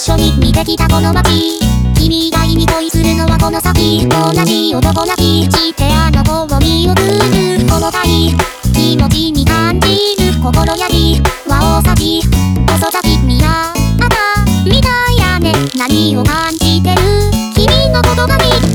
緒に見てきたこの街。君以外に恋するのはこの先。同じ男泣きしてあの子を見送る重たい気持ちに感じる心やりは大崎遅咲き君はあなみたいやね。何を感じてる君のことが見